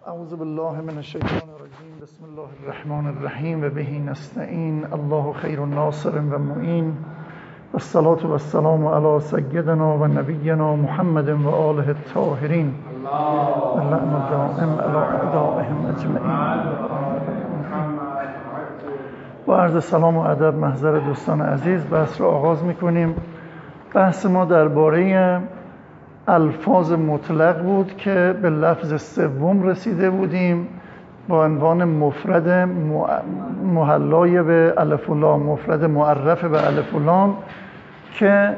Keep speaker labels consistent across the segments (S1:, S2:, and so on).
S1: اعوذ بالله من الشیطان الرجیم. بسم الله الرحمن الرحیم و به نستعین. الله خیر ناصر و معین. والصلاة والسلام علی سیدنا و نبینا محمد و آله الطاهرین. اللهم دائم علی اعدائهم اجمعین. با عرض سلام و ادب محضر دوستان عزیز بحث رو آغاز میکنیم. بحث ما درباره الفاظ مطلق بود که به لفظ سوم رسیده بودیم با عنوان مفرد محلای به الف و لام، مفرد معرف به الف و لام، که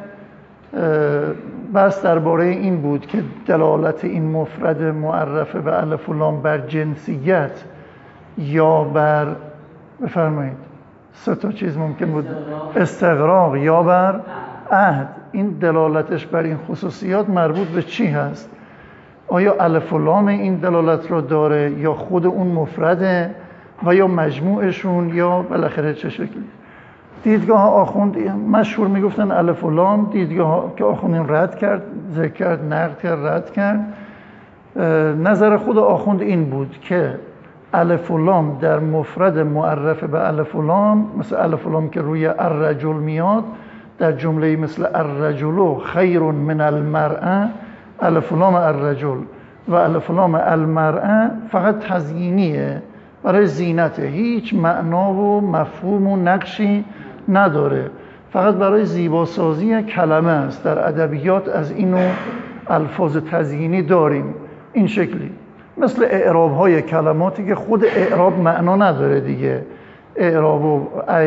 S1: بحث درباره این بود که دلالت این مفرد معرف به الف و لام بر جنسیت یا بر بفرمایید سه تا چیز ممکن بود، استغراق یا بر عهد، این دلالتش بر این خصوصیات مربوط به چی هست؟ آیا الف و لام این دلالت رو داره یا خود اون مفرده و یا مجموعشون یا بالاخره چه شکلی؟ دیدگاه آخوند مشهور میگفتن الف و لام، دیدگاه که آخوند رد کرد، ذکر کرد، نقد کرد، رد کرد. نظر خود آخوند این بود که الف و لام در مفرد معرف به الف و لام، مثل الف و لام که روی الرجل میاد، در جمله مثل الرجل خیر من المرأة، الف و لام الرجل و الف و لام المرأة فقط تزیینیه، برای زینته، هیچ معنا و مفهوم و نقشی نداره، فقط برای زیباسازی کلمه است. در ادبیات از اینو الفاظ تزیینی داریم این شکلی، مثل اعراب های کلماتی که خود اعراب معنا نداره دیگه. اعراب و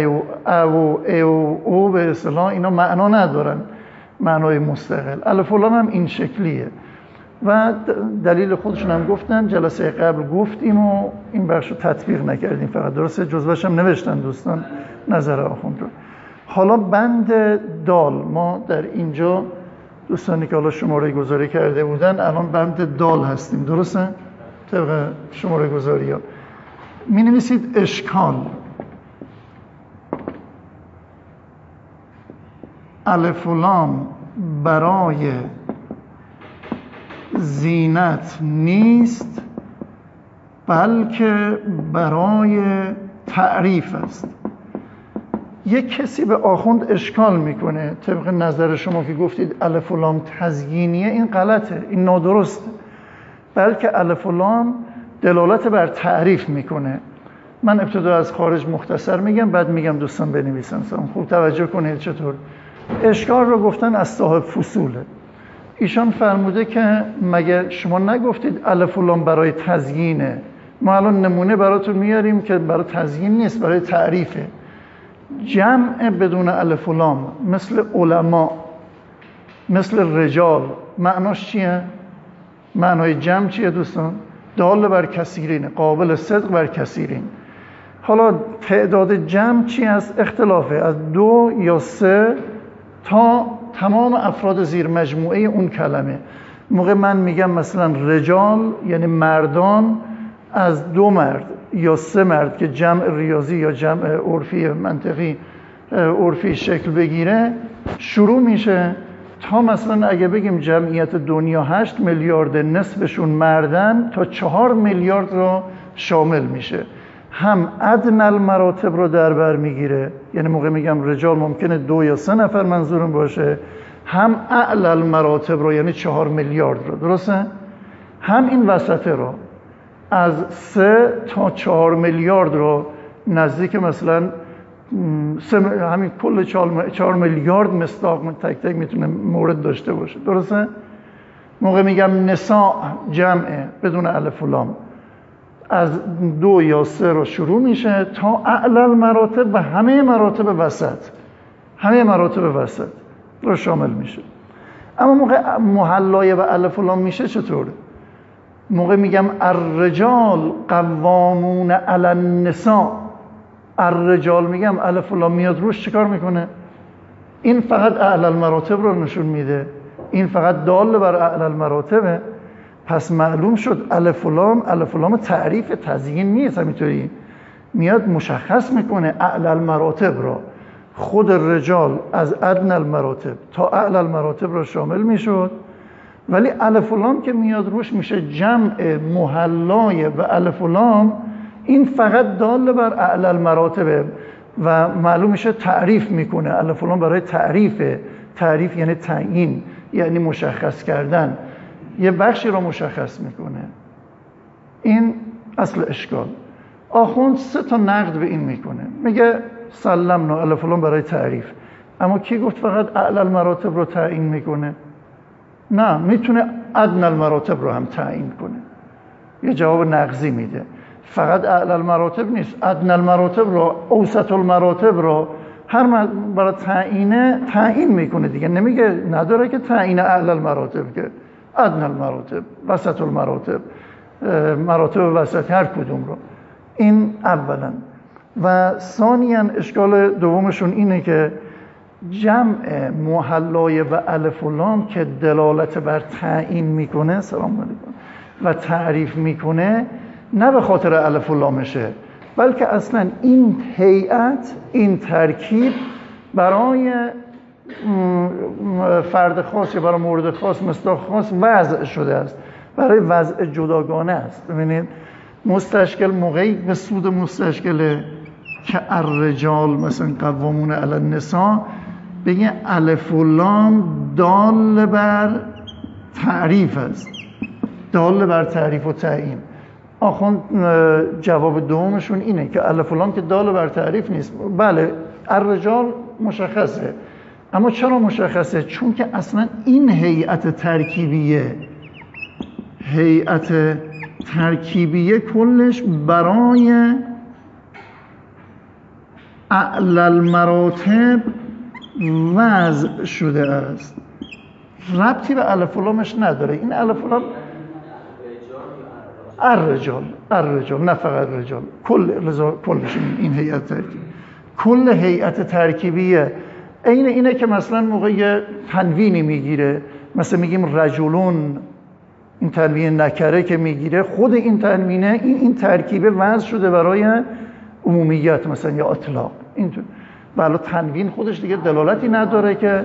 S1: او به اصطلاح اینا معنا ندارن، معنای مستقل. الف و لام هم این شکلیه و دلیل خودشون هم گفتن. جلسه قبل گفتیم و این بخش رو تطبیق نکردیم، فقط درسته جزوهش هم نوشتن دوستان نظر آخوند رو. حالا بند دال، ما در اینجا دوستانی که حالا شماره گذاری کرده بودن الان بند دال هستیم، درسته؟ طبق شماره گذاری ها می نویسید اشکال الف و لام برای زینت نیست بلکه برای تعریف است. یک کسی به آخوند اشکال میکنه طبق نظر شما که گفتید الف و لام تزیینیه، این غلطه، این نادرسته، بلکه الف و لام دلالت بر تعریف میکنه. من ابتدا از خارج مختصر میگم، بعد میگم دوستان بنویسن. خوب توجه کنید چطور. اشکال رو گفتن از صاحب فصوله. ایشان فرموده که مگه شما نگفتید الف و لام برای تزیینه؟ ما الان نمونه براتون میاریم که برای تزیین نیست، برای تعریفه. جمع بدون الف و لام مثل علما، مثل رجال، معناش چیه؟ معنای جمع چیه دوستان؟ دال بر کثیرین، قابل صدق بر کثیرین. حالا تعداد جمع چی هست؟ اختلافه، از 2 یا 3 تا تمام افراد زیر مجموعه اون کلمه. موقع من میگم مثلا رجال یعنی مردان، از 2 مرد یا 3 مرد که جمع ریاضی یا جمع عرفی منطقی عرفی شکل بگیره شروع میشه، تا مثلا اگه بگیم جمعیت دنیا 8 میلیارد، نصفشون مردن، تا 4 میلیارد رو شامل میشه. هم ادنی المراتب رو در بر میگیره، یعنی موقع میگم رجال ممکنه 2 یا 3 نفر منظورم باشه، هم اعلی المراتب رو یعنی 4 میلیارد رو، درسته؟ هم این وسطه رو از 3 تا 4 میلیارد رو، نزدیک مثلا همین کل 4 میلیارد مصداق تک تک میتونه مورد داشته باشه، درسته؟ موقع میگم نساء جمعه بدون الف و لام، از 2 یا 3 رو شروع میشه تا اعلی المراتب و همه مراتب وسط، همه مراتب وسط رو شامل میشه. اما موقع محلای و الف و لام میشه چطور؟ موقع میگم الرجال قوامون علی النساء، الرجال میگم الف و لام میاد روش، چیکار میکنه؟ این فقط اعلی المراتب رو نشون میده، این فقط دال بر اعلی المراتبه. پس معلوم شد الف و لام تعریف تزیین نیست، همینطوری میاد مشخص میکنه اعلی المراتب را. خود رجال از ادنی المراتب تا اعلی المراتب را شامل میشد ولی الف و لام که میاد روش میشه جمع محلای و الف و لام، این فقط دال بر اعلی المراتب و معلوم میشه تعریف میکنه. الف و لام برای تعریفه. تعریف یعنی تعیین، یعنی مشخص کردن، یه بخشی رو مشخص میکنه. این اصل اشکال. آخوند 3 تا نقد به این میکنه، میگه سلمنا الف و لام برای تعریف، اما کی گفت فقط اعلی المراتب رو تعیین میکنه؟ نه، میتونه ادنی المراتب رو هم تعیین کنه. یه جواب نقضی میده. فقط اعلی المراتب نیست، ادنی المراتب رو، اوسط المراتب رو، هر برای تعیین میکنه دیگه. نمیگه نداره که تعیین اعلی المراتب، که ادنی المراتب، وسط المراتب، مراتب وسط، هر کدوم رو. این اولا. و ثانیاً اشکال دومشون اینه که جمع محلای و الف و لام که دلالت بر تعیین میکنه، سلام علیکم، و تعریف میکنه، نه به خاطر الف و لامشه، بلکه اصلا این هیئت، این ترکیب برای فرد خاص یا برای مورد خاص، مصداق خاص وضع شده است، برای وضع جداگانه است. ببینید مستشکل موقعی به سود مستشکل که الرجال مثلا قوامون علی النساء بگه الف و لام دال بر تعریف است، دال بر تعریف و تعیین. آخوند جواب دومشون اینه که الف و لام که دال بر تعریف نیست. بله الرجال مشخصه، اما چرا مشخصه؟ چون که اصلا این هیئت ترکیبیه کلش برای اعلی المراتب وضع شده است، ربطی به الف و لامش نداره. این الف و لام الرجال، نه فقط الرجال، کلش این هیئت ترکیبی، کل هیئت ترکیبیه. اینه که مثلا موقع تنوینی میگیره، مثلا میگیم رجلون، این تنوین نکره که میگیره، خود این تنوینه این ترکیبه وضع شده برای عمومیت مثلا یا اطلاق. اینطور. ولی تنوین خودش دیگه دلالتی نداره که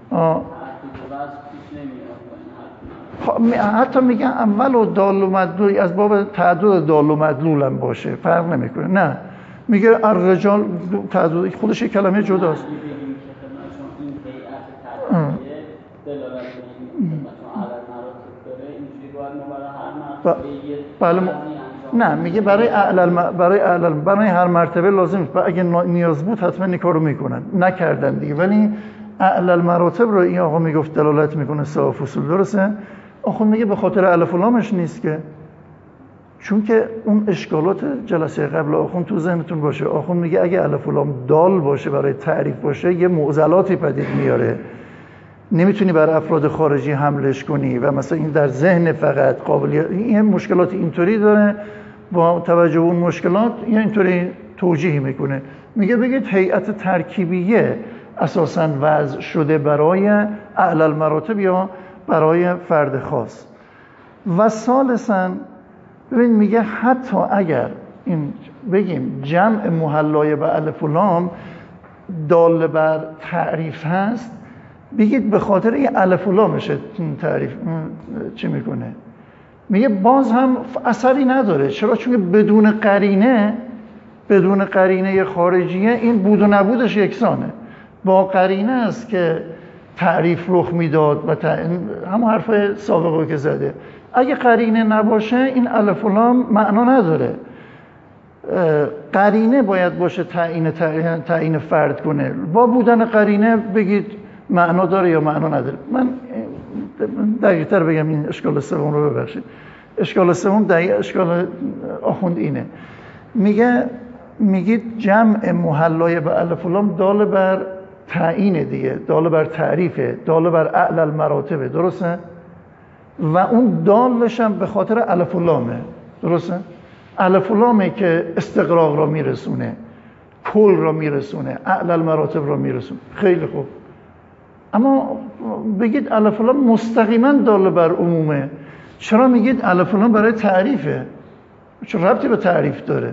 S1: حتی میگن اول و دال و مدلول از باب تعدد دال و مدلول هم باشه، فرق نمیکنه. نه، میگه الرجال تعدد خودش یک کلمه جداست. بله نه، میگه برای هر مرتبه لازم است. اگه نیاز بود حتما این کارو میکنن، نکردن دیگه. ولی اعلی المراتب رو این آقا میگفت دلالت میکنه صاف اصول، درسته؟ آخه میگه به خاطر الف و لامش نیست، که چون که اون اشکالات جلسه قبل آخوند تو ذهنتون باشه. آخوند میگه اگه الف و لام دال باشه، برای تعریف باشه، یه معضلاتی پدید میاره، نمیتونی بر افراد خارجی حملش کنی و مثلا این در ذهن فقط قابلیت، این مشکلات اینطوری داره. با توجه به اون مشکلات یه اینطوری توجیه میکنه، میگه بگید هیئت ترکیبیه اساساً وضع شده برای اعلی المراتب یا برای فرد خاص. و ثالثاً ببین میگه حتی اگر این بگیم جمع محلای به الف و لام دال بر تعریف هست، بگید به خاطر این الف و لامشه تعریف چی میکنه؟ میگه باز هم اثری نداره. چرا؟ چون بدون قرینه خارجیه این بود و نبودش یکسانه. با قرینه است که تعریف رخ میداد و همون حرف سابقه که زده. اگه قرینه نباشه این الف و لام معنا نداره. قرینه باید باشه تعیین فرد کنه. با بودن قرینه بگید معنا داره یا معنا نداره. من دقیق‌تر بگم، این اشکال سوم رو ببخشید. اشکال سوم اشکال آخوند اینه، میگید جمع محلای به الف و لام دال بر تعیین دیگه، دال بر تعریفه، دال بر اعلی المراتبه، درسته؟ و اون دالش هم به خاطر الف و لامه، درسته؟ الف و لامه که استقراق را میرسونه، کل را میرسونه، اعلی المراتب را میرسونه. خیلی خوب. اما بگید الف و لام مستقیما دال بر عمومه، چرا میگید الف و لام برای تعریفه؟ چه ربطی به تعریف داره؟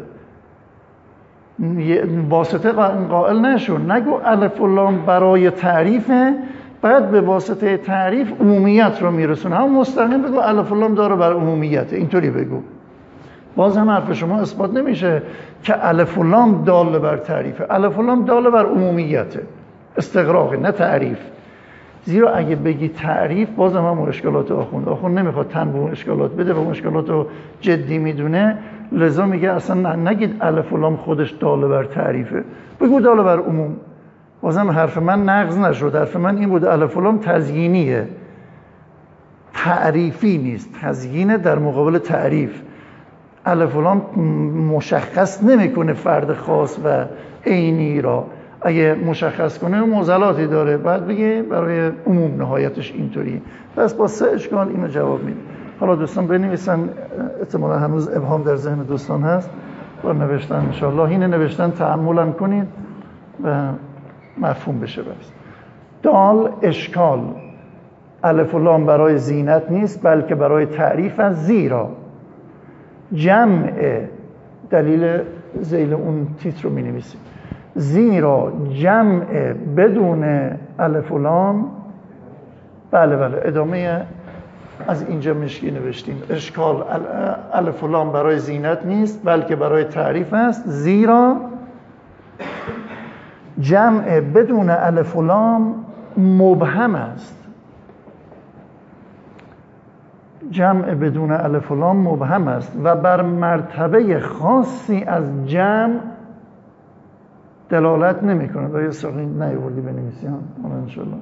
S1: واسطه قائل نشون، نگو الف و لام برای تعریفه، بعد به واسطه تعریف عمومیت رو میرسونه. هم مستقیم بگو الف و لام داره بر عمومیت، اینطوری بگو. باز هم حرف شما اثبات نمیشه که الف و لام دال بر تعریفه. الف و لام دال بر عمومیته، استغراقه، نه تعریف. زیرا اگه بگی تعریف باز هم اشکالات آخوند نمیخواد تن به اون اشکالات بده و اون اشکالات رو جدی میدونه، لذا میگه اصلا نگید الف و لام خودش دال بر تعریفه، بگو دال بر عموم. بازم حرف من نقض نشد. حرف من این بود الف و لام تزیینیه، تعریفی نیست. تزیین در مقابل تعریف. الف و لام مشخص نمیکنه فرد خاص و عینی را. اگه مشخص کنه معضلاتی داره، بعد بگه برای عموم نهایتش اینطوریه. پس با 3 اشکال اینو جواب میده. حالا دوستان بنویسن، احتمالا هنوز ابهام در ذهن دوستان هست، با نوشتن انشاءالله اینه نوشتن تأمل کنید و مفهوم بشه. بس دال اشکال، الف و لام برای زینت نیست بلکه برای تعریف است، زیرا جمع، دلیل ذیل اون تیتر رو می نویسیم، زیرا جمع بدون الف و لام، بله ادامه از اینجا مشکی نوشتیم، اشکال الف و لام برای زینت نیست بلکه برای تعریف است، زیرا جمع بدون الف و لام مبهم است. جمع بدون الف و لام مبهم است و بر مرتبه خاصی از جمع دلالت نمی‌کنه. با یه ساقی نیاوردی بنویسی ها انشالله.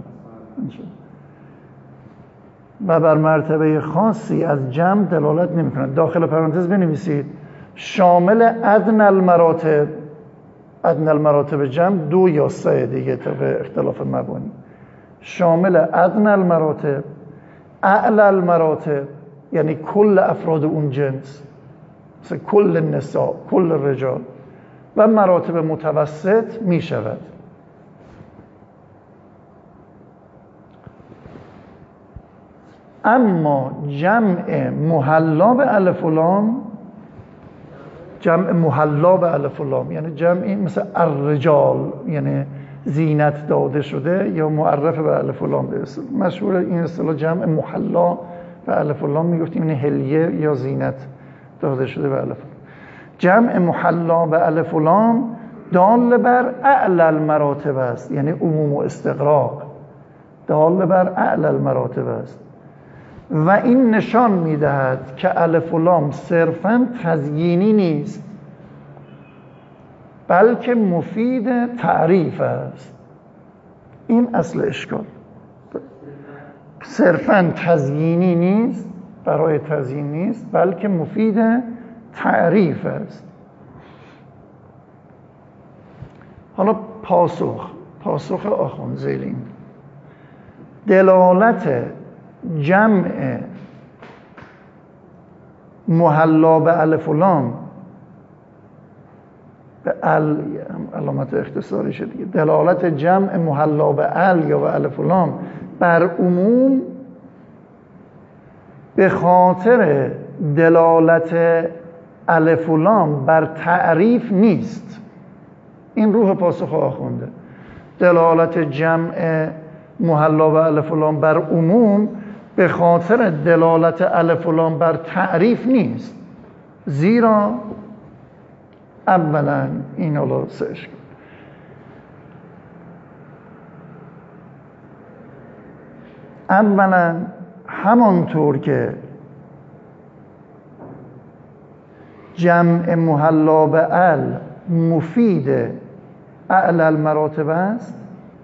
S1: و بر مرتبه خاصی از جمع دلالت نمی‌کنه. داخل پرانتز بنویسید شامل ادنی المراتب. ادنی المراتب جمع 2 یا 3 دیگه طبق اختلاف مبانی. شامل ادنی المراتب، اعلی المراتب یعنی کل افراد اون جنس، مثل کل النساء، کل الرجال، و مراتب متوسط می شود. اما جمع محلا به الف و لام، جمع محلا به الف و لام یعنی جمعی مثل الرجال، یعنی زینت داده شده یا معرف به الف و لام. به مشهور این اصطلاح جمع محلا به الف و لام میگفتیم، یعنی حلیه یا زینت داده شده به الف و لام. جمع محلا به الف و لام دال بر اعلی المراتب است، یعنی عموم و استغراق، دال بر اعلی المراتب است. و این نشان میدهد که الف و لام صرفاً تزیینی نیست بلکه مفید تعریف است. این اصل اشکال. صرفاً تزیینی نیست، برای تزیین نیست، بلکه مفید تعریف است. حالا پاسخ آخوندزیلین. دلالت جمع محلا به الف و لام به علامت اختصاری شد دیگه، دلالت جمع محلا به یا به الف و لام بر عموم به خاطر دلالت الف و لام بر تعریف نیست. این روح پاسخ آخونده. دلالت جمع محلا به الف و لام بر عموم به خاطر دلالت الف و لام بر تعریف نیست، زیرا اولا این حالا سهش کن. اولا همانطور که جمع محلا به مفید اعلی المراتب است،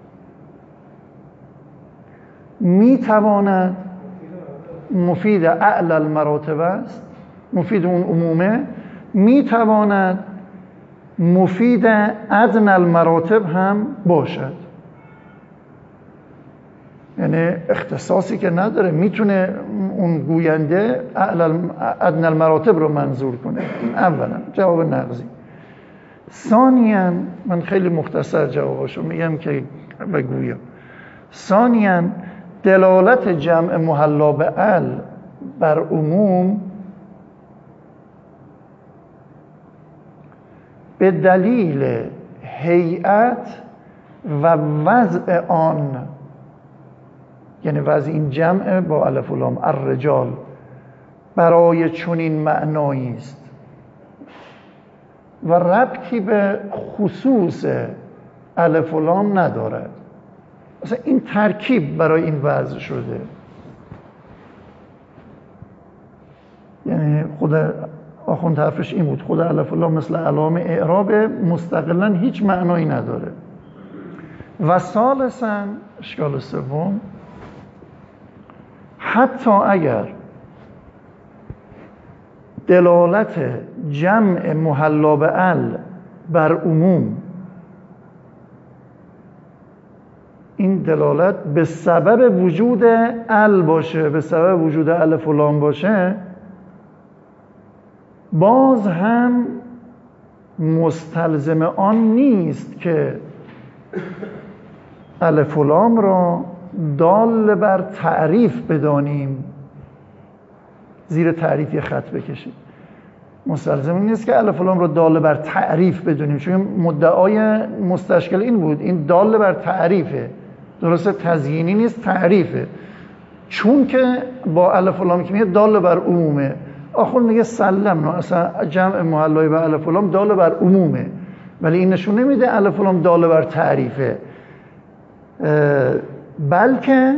S1: میتواند مفید اعلی المراتب است، مفید اون عمومه، میتواند مفید ادنی المراتب هم باشد. یعنی اختصاصی که نداره، میتونه اون گوینده ادنی المراتب رو منظور کنه. این اولا جواب نقضی. ثانیاً من خیلی مختصر جوابشو میگم که بگویم. ثانیاً دلالت جمع محلا به بر عموم به دلیل هیئت و وضع آن یعنی وضع این جمع با الف و لام، الرجال برای چنین معنایی است و ربطی به خصوص الف و لام ندارد. مثلا این ترکیب برای این وضع شده، یعنی خود آخوند حرفش این بود، خود الف و لام مثل علامه اعراب مستقلا هیچ معنایی نداره. و ثالثاً اشکال سوم، حتی اگر دلالت جمع محلا به ال بر عموم، این دلالت به سبب وجود ال باشه، به سبب وجود الف و لام باشه، باز هم مستلزم آن نیست که الف و لام را دال بر تعریف بدانیم. زیر تعریف یه خط بکشید. مستلزم این نیست که الف و لام را دال بر تعریف بدونیم، چون مدعای مستشکل این بود، این دال بر تعریفه، درسته تزیینی نیست، تعریفه. چون که با الف و لام که میگه دال بر عمومه، آخر میگه سلمنا، اصلا جمع محلای به الف و لام دال بر عمومه، ولی این نشون نمیده الف و لام دال بر تعریفه، بلکه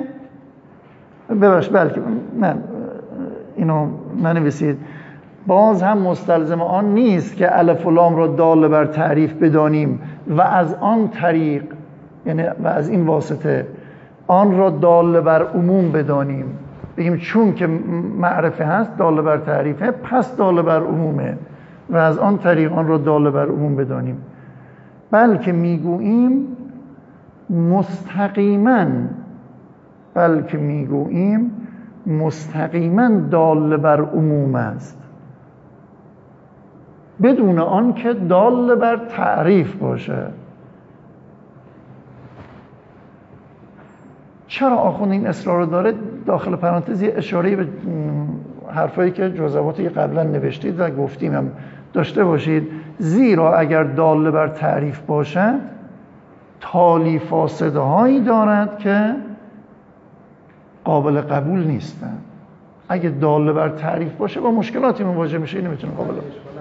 S1: نه اینو ننویسید، باز هم مستلزم آن نیست که الف و لام را دال بر تعریف بدانیم و از آن طریق، یعنی و از این واسطه، آن را دال بر عموم بدانیم. بگیم چون که معرفه هست دال بر تعریفه، پس دال بر عمومه و از آن طریق آن را دال بر عموم بدانیم، بلکه میگوییم مستقیما دال بر عموم است، بدون آن که دال بر تعریف باشه. چرا آخوند این اصرار داره؟ داخل پرانتزی اشاره به حرفایی که جزئیاتی قبلا نوشتید و گفتیم هم داشته باشید. زیرا اگر دال بر تعریف باشد تالی فاسده هایی دارد که قابل قبول نیستن. اگه دال بر تعریف باشه با مشکلاتی مواجه میشه، اینو میتونه قابل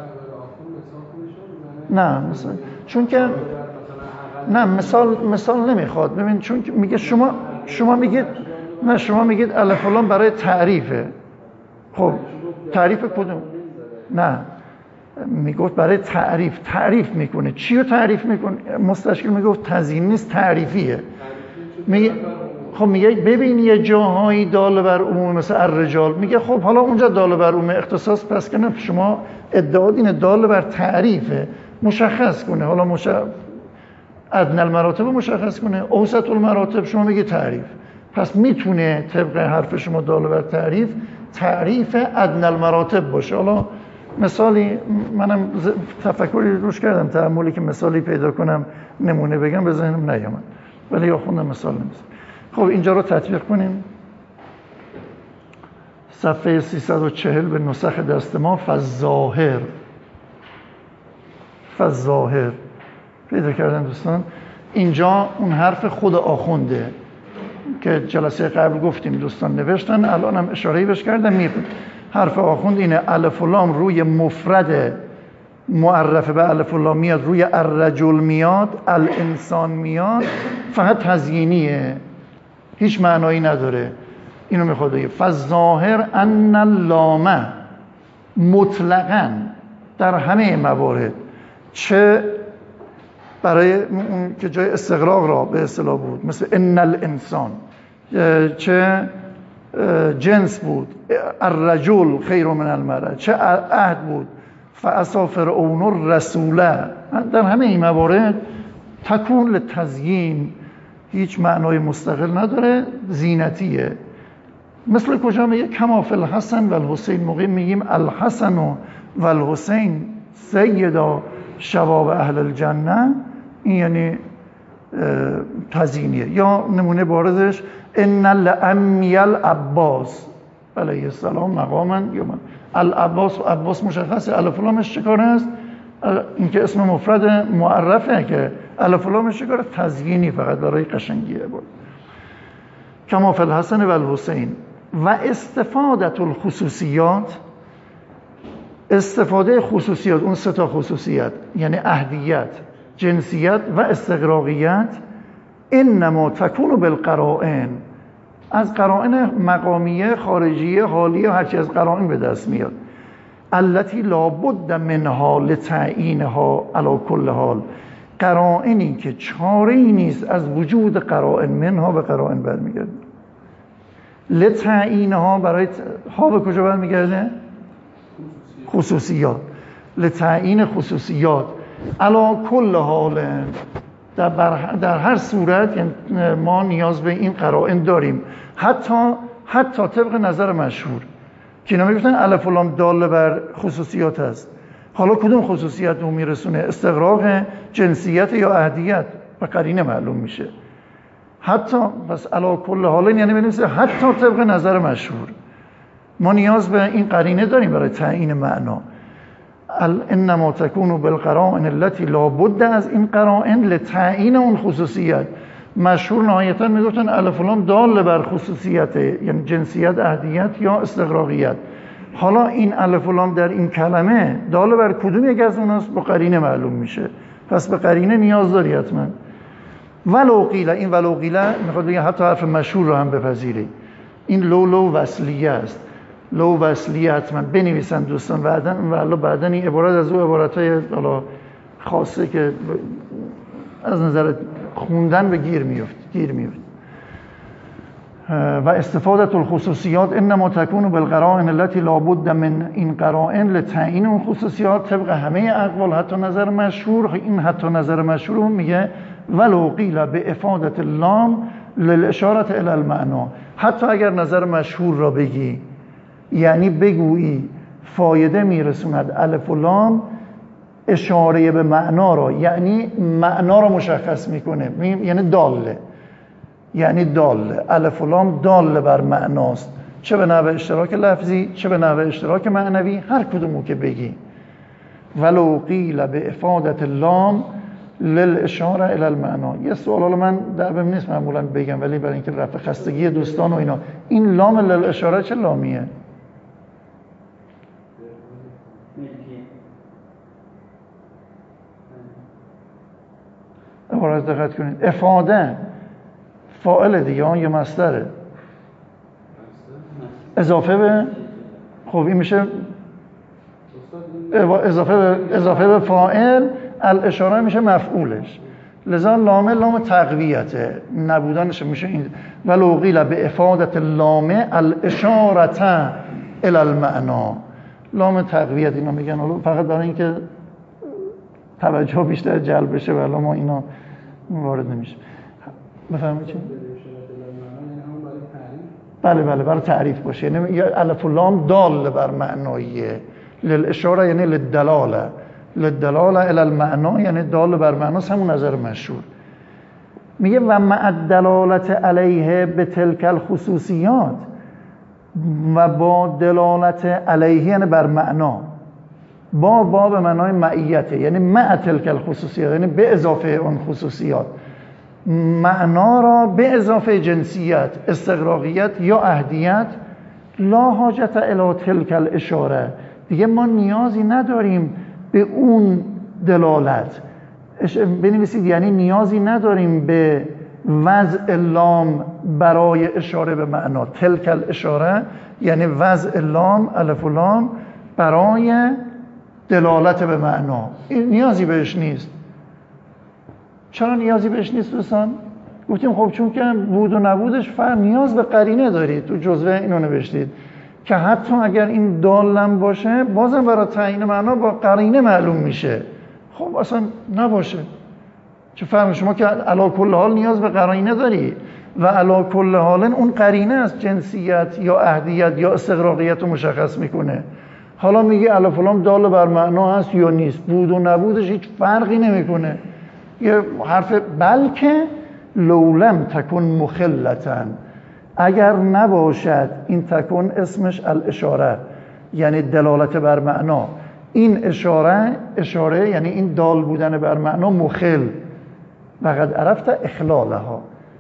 S1: نه مثلا، چون که نه مثال نمیخواد. ببین چون که میگه شما میگید الف و لام برای تعریفه. خب تعریف کدوم؟ نه میگفت برای تعریف میکنه. چی رو تعریف میکنه؟ مستشکل میگفت تزیین نیست، تعریفیه. خب میگه ببین یه جاهایی دال بر عموم مثل الرجال، میگه خب حالا اونجا دال بر عموم اختصاص، پس که شما ادعا اینه دال بر تعریفه، مشخص کنه. حالا ادنی المراتب مشخص کنه، اوسط المراتب شما میگه تعریف، پس میتونه طبق حرف شما دال بر تعریف ادنی المراتب باشه. حالا مثالی منم تفکری روش کردم، تأملی که مثالی پیدا کنم نمونه بگم به ذهنم نیامد، ولی یا خوندم مثال نمیشه. خب اینجا رو تطبیق کنیم. صفحه 340 به نسخ دست ما، فالظاهر پیدا کردن دوستان. اینجا اون حرف خود آخونده که جلسه قبل گفتیم دوستان نوشتن، الان هم اشاره‌ای بهش کردم. حرف آخوند اینه الف و لام روی مفرد معرفه به الف و لام میاد، روی الرجل میاد، الانسان میاد، فقط تزیینیه، هیچ معنایی نداره. اینو میخواد بگه فالظاهر ان اللام مطلقاً در همه موارد، چه برای اون که جای استغراق را به اصطلاح بود مثل ان الانسان، چه جنس بود الرجل خیر من المرأة، چه عهد بود فعصا فرعون الرسول، در همه این موارد تکون لتزیین، هیچ معنای مستقل نداره، زینتیه. مثل کجا میگه کما فی الحسن و الحسین، موقع میگیم الحسن و الحسین سیدا شباب اهل الجنه، این یعنی تزیینیه. یا نمونه باردش ان لعمی العباس علیه السلام مقاما یوما، العباس و عباس مشخصه، الف و لامش چیکار است؟ این که اسم مفرد معرفه که الف و لامش چیکار؟ تزیینی، فقط برای قشنگیه بود. کما فی الحسن و الحسین. و استفادت الخصوصیات، استفاده خصوصیات، اون سه تا خصوصیت یعنی اهدیت، جنسیت و استغراقیت، انما تکون بالقرائن، از قرائن مقامیه، خارجیه، حالیه و هرچی از قرائن به دست میاد. التي لابد منها لتعیینها علی کل حال، قرائنی که چاره‌ای نیست از وجود قرائن، منها به قرائن برمیگرده. لتعیینها برای ها به کجا برمیگرده؟ خصوصیات. لتعیین خصوصیات علی کل حال، در هر صورت یعنی ما نیاز به این قرائن داریم، حتی طبق نظر مشهور که اینا میگفتن الف و لام داله بر خصوصیات هست. حالا کدوم خصوصیت رو میرسونه؟ استغراق، جنسیت یا اهدیت؟ و قرینه معلوم میشه. حتی بس علی کل حال یعنی بنویسه حتی طبق نظر مشهور ما نیاز به این قرینه داریم برای تعیین معنا. انما تکون بالقرائن التي لابد، از این قرائن لتعیین اون خصوصیت. مشهور نهایتا میگفتن الف و لام دال بر خصوصیت، یعنی جنسیت، اهدیت یا استغراقیت. حالا این الف و لام در این کلمه دال بر کدوم یک از اوناست؟ با قرینه معلوم میشه. پس به قرینه نیاز داری حتما. ولو قیل، این ولو قیل میخواد بگه حتی حرف مشهور رو هم بپذیری. این لو وصلیه است. لو وصلیه حتما بنویسن دوستان بعداً این عبارت از او عبارتای حالا خاصه که از نظر خوندن به گیر میفت. و استفادت الخصوصیات انما تکون بالقرائن التي لابد من، این قرائن لتعیین اون خصوصیات طبق همه اقوال حتی نظر مشهور. این حتی نظر مشهور میگه ولو قیل به افادت اللام للاشاره الی المعنی، حتی اگر نظر مشهور را بگی، یعنی بگویی فایده میرسوند الف و لام اشاره به معنا را، یعنی معنا را مشخص میکنه، یعنی داله، یعنی داله، الف و لام داله بر معناست، چه به نحو اشتراک لفظی چه به نحو اشتراک معنوی، هر کدومو که بگی. ولو قیل به افادت اللام للاشاره الی المعنی. یه سوال حالا من در بهم نیست معمولا بگم، ولی برای اینکه رفع خستگی دوستان و اینا، این لام للاشاره چه لامیه؟ عبارت دقت کنید. افاده فاعل دیگه یا مصدره اضافه به، خب این میشه اضافه به فاعل، الاشاره میشه مفعولش، لذا لام تقویته، نبودنش میشه این. ولو قیل به افادت اللام الاشاره الی المعنی، لام تقویت اینا میگن، حالا فقط برای اینکه توجه بیشتر جلب بشه ولی ما اینا وارد نمیشه. بفهمید چی؟ بله برای تعریف باشه، یعنی الف و لام دال بر معناییه، للاشاره یعنی للدلاله الی المعنی، یعنی دال بر معناست، همون نظر مشهور. میگه و مع الدلالت علیه به تلک الخصوصیات، و با دلالت علیه یعنی بر معنا، با به معنای معیته، یعنی مع تلک الخصوصیات یعنی به اضافه اون خصوصیات، معنا را به اضافه جنسیت، استغراقیت یا اهدیت، لا حاجت الی تلک الاشاره، دیگه ما نیازی نداریم به اون دلالت. بنویسید یعنی نیازی نداریم به وضع لام برای اشاره به معنا. تلک الاشاره یعنی وضع لام، الف و لام، برای دلالت به معنا، این نیازی بهش نیست. چرا نیازی بهش نیست دوستان؟ گفتیم خب چون که بود و نبودش فرق، نیاز به قرینه دارید. تو جزوه اینو نوشتید که حتی اگر این دالم باشه بازم برای تعیین معنا با قرینه معلوم میشه. خب اصلا نباشه چه فرق؟ شما که علی کل حال نیاز به قرینه داری و علی کل حال اون قرینه از جنسیت یا اهدیت یا استغراقیت رو مشخص میکنه. حالا میگه الف و لام دال بر معنا هست یا نیست، بود و نبودش هیچ فرقی نمیکنه. یه حرف بلکه لولم تکن مخلتن، اگر نباشد این تکن اسمش الاشاره یعنی دلالت بر معنا، این اشاره یعنی این دال بودن بر معنا مخل، فقط عرفت اخلالها،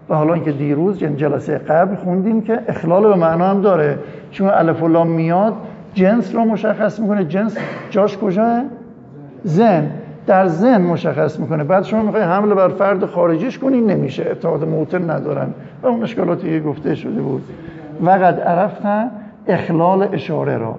S1: و حالا اینکه دیروز جلسه قبل خوندیم که اخلال به معنا هم داره، چون الف و لام میاد جنس رو مشخص میکنه. جنس جاش کجاه؟ ذهن، در ذهن مشخص میکنه. بعد شما میخوای حمله بر فرد خارجیش کنین، نمیشه، اتحاد موتن ندارن و اون اشکالاتی که گفته شده بود. وقد عرفت اخلال اشاره را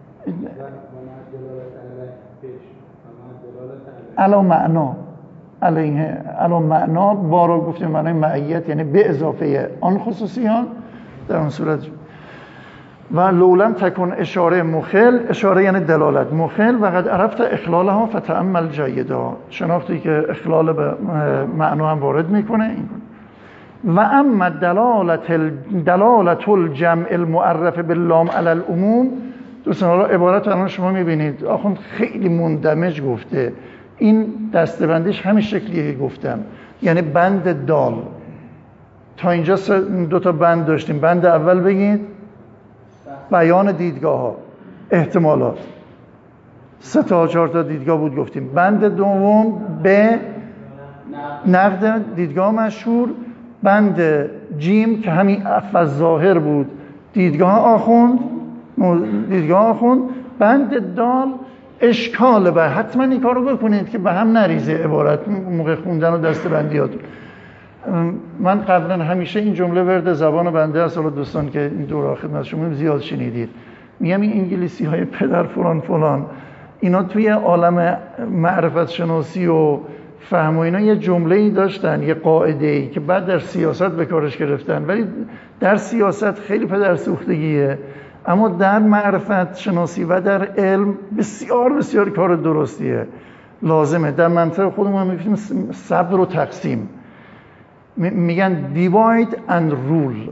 S1: علا معنا، علا معنا بارو گفتیم معنای معیت، یعنی به اضافه آن خصوصیان در اون صورت. و لولم تکن اشاره مخل، اشاره یعنی دلالت، مخل وقد عرفت اخلالها فتأمل جیدا، شناختی که اخلال به معنا هم وارد میکنه. و اما دلالت الجمع المعرف باللام علی العموم، دوستان حالا عبارت الان شما میبینید آخوند خیلی مندمج گفته، این دسته‌بندیش همین شکلیه که گفتم، یعنی بند دال. تا اینجا دو تا بند داشتیم. بند اول بگید بیان دیدگاه ها، احتمالات، 3 تا 4 تا دیدگاه بود گفتیم. بند دوم به نقد دیدگاه مشهور. بند جیم که همین افز ظاهر بود، دیدگاه آخوند. بند دال اشکال به، حتما این کارو بکنید که به هم نریزه عبارت موقع خوندن و دسته‌بندیاتون. من قبلا همیشه این جمله ورد زبان بنده است، حالا دوستان که این دور خدمت شما زیاد شنیدید، میگم این انگلیسی های پدر فلان فلان اینا توی عالم معرفت شناسی و فهم و اینا یه جمله‌ای داشتن، یه قاعده‌ای که بعد در سیاست به کارش گرفتن، ولی در سیاست خیلی پدر سوختگیه، اما در معرفت شناسی و در علم بسیار بسیار کار درستیه، لازمه. در منطق خودمون میگیم صبر و تقسیم، میگن divide and rule،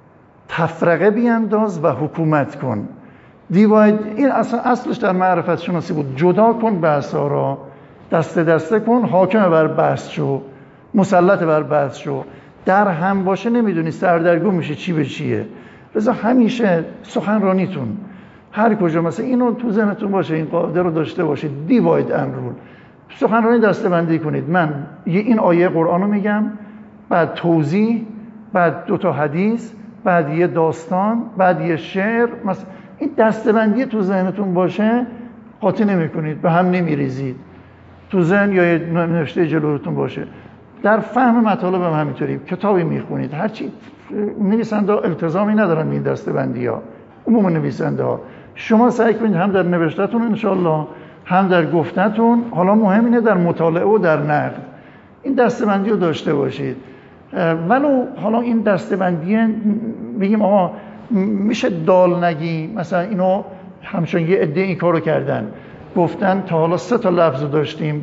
S1: تفرقه بیانداز و حکومت کن. divide این اصلش در معرفت شناسی بود، جدا کن بحثا را، دسته دسته کن، حاکم بر بحث شو، مسلط بر بحث شو. در هم باشه نمیدونی سردرگم میشه چی به چیه. لذا همیشه سخنرانیتون هر کجا مثلا اینو تو ذهنتون باشه، این قاعده رو داشته باشید، divide and rule. سخنرانی دسته‌بندی کنید، من این آیه قرآن رو میگم، بعد توضیح، بعد 2 تا حدیث، بعد یه داستان، بعد یه شعر. مثلا این دسته‌بندی تو ذهنتون باشه، قاطی نمی‌کنید، به هم نمی‌ریزید. تو ذهن یا نوشته جلوتون باشه. در فهم مطالب هم همینطوری، کتابی میخونید، هرچی نویسنده التزامی ندارن این دسته‌بندی‌ها، عموم نویسنده ها. شما سعی کنید هم در نوشته‌تون انشالله، هم در گفته‌تون، حالا مهم اینه در مطالعه و در نقد این دسته‌بندی رو داشته باشید. ولو حالا این دسته‌بندی بگیم آقا میشه دال نگی، مثلا اینو همچون یه عده این کارو کردن، گفتن تا حالا 3 تا لفظ داشتیم،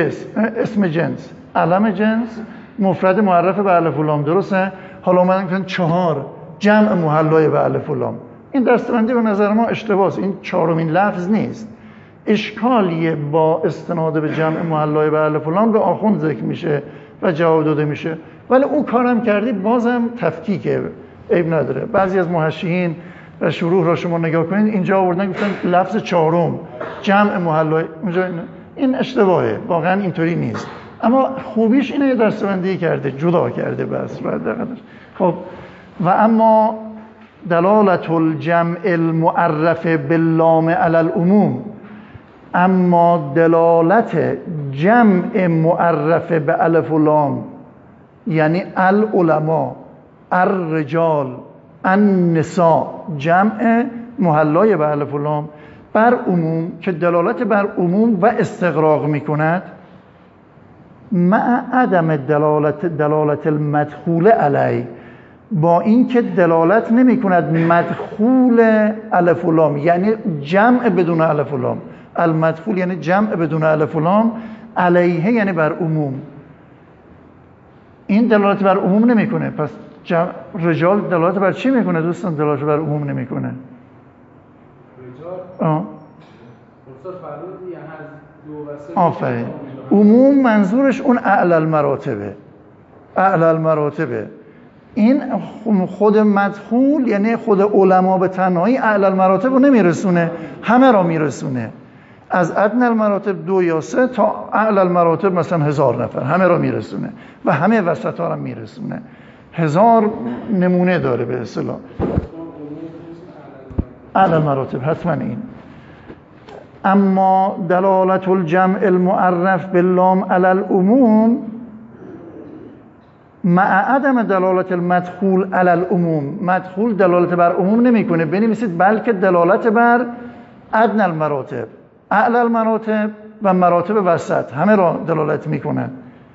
S1: اسم جنس، علم جنس، مفرد معرف به الف و لام، درسته؟ حالا اومدن گفتن 4 جمع محلای به الف و لام. این دسته‌بندی به نظر ما اشتباهه، این 4مین لفظ نیست. اشکالیه با استناد به جمع محلای به الف و لام به آخوند ذکر میشه و جواب داده میشه، ولی اون کارم کردی بازم تفکیکه، عیب نداره. بعضی از محشیین و شروح را شما نگاه کنید، اینجا آوردن گفتن لفظ 4 جمع محلای، این اشتباهه، واقعا اینطوری نیست. اما خوبیش اینه یه دسته‌بندی کرده، جدا کرده بس و دقیقاً. خب و اما دلالت الجمع المعرف باللام علی العموم، اما دلالت جمع معرف به الف و لام، یعنی العلماء، الرجال، النساء، جمع محلای به الف و لام، بر عموم که دلالت بر عموم و استغراق میکند، مع عدم دلالت المدخول علی، با این که دلالت نمی کند مدخول الف و لام، یعنی جمع بدون الف و لام، المدخول یعنی جمع بدون الف و لام، علیه یعنی بر عموم، این دلالت بر عموم نمیکنه. پس رجال دلالت بر چی میکنه دوستان؟ دلالت بر عموم نمیکنه. رجال آفرین. عموم منظورش اون اعلی المراتبه. این خود مدخول یعنی خود علما به تنهایی اعلی المراتب رو نمیرسونه، همه را میرسونه، از ادنی المراتب 2 یا 3 تا اعلی المراتب مثلا 1000 نفر، همه را میرسونه و همه وسط ها را میرسونه. 1000 نمونه داره به اصطلاح. اعلی المراتب حتما این. اما دلالت الجمع المعرف باللام علی العموم مع عدم دلالت المدخول علی العموم، مدخول دلالت بر عموم نمیکنه، بنویسید بلکه دلالت بر ادنی المراتب، اعلی المراتب و مراتب وسط همه را دلالت میکنه.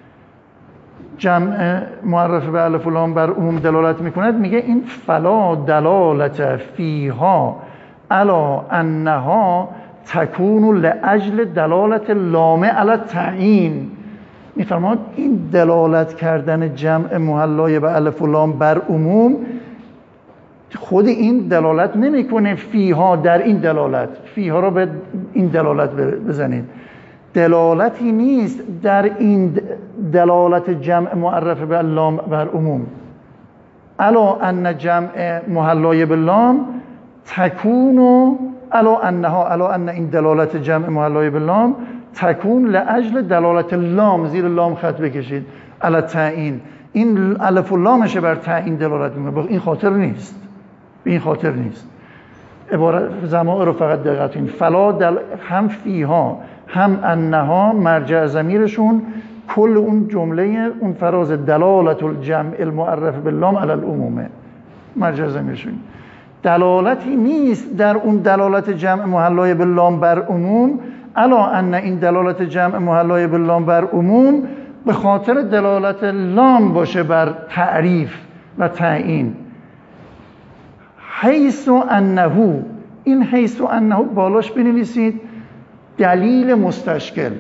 S1: جمع معرف به الف و لام بر عموم دلالت میکند، میگه این فلا دلالت فیها علی انها تکون لاجل دلالت لام علی التعیین. میفرماد این دلالت کردن جمع محلای به الف و لام بر عموم، خود این دلالت نمیکنه فیها در این دلالت، فیها را به این دلالت بزنید، دلالتی نیست در این دلالت جمع معرف به لام بر عموم الا ان جمع محلای به لام تکون الا ان این دلالت جمع محلای به لام تکون لاجل دلالت لام، زیر لام خط بکشید، علی تعیین، این الف و لامشه بر تعیین دلالت میکنه، این خاطر نیست، این خاطر نیست. عبارت ضمائر رو فقط دقت کنید، فلا هم فیها هم انها مرجع ضمیرشون کل اون جمله اون فراز دلالت الجمع المعرف باللام علی العمومه، مرجع ضمیرشون. دلالتی نیست در اون دلالت جمع محلای باللام بر عموم الا ان این دلالت جمع محلای باللام بر عموم به خاطر دلالت لام باشه بر تعریف و تعیین. حیث انه، این حیث انه بالاش بنویسید دلیل مستشکل،